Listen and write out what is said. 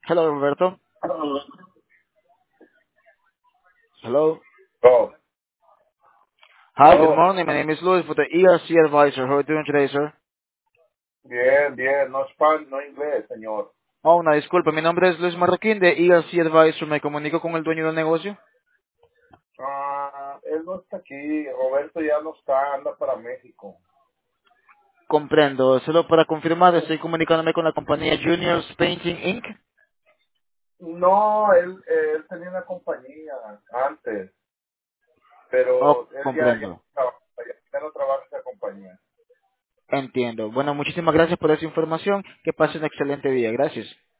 Hello, Roberto. Hello. Oh, Hi, good oh, morning. My name is Luis with the ERC Advisor. How are you doing today, sir? bien, bien, no español, no inglés, señor. Oh, no, disculpe. Mi nombre es Luis Marroquín de ERC Advisor. Me comunico con el dueño del negocio. Él no está aquí, Roberto ya no está, anda para México. Comprendo. Solo para confirmar, estoy comunicándome con la compañía Juniors Painting Inc. No, él tenía una compañía antes, Oh, pero él ya comprendo. no trabaja, ya no trabaja en esa compañía. Entiendo. Bueno, muchísimas gracias por esa información. Que pase un excelente día. Gracias.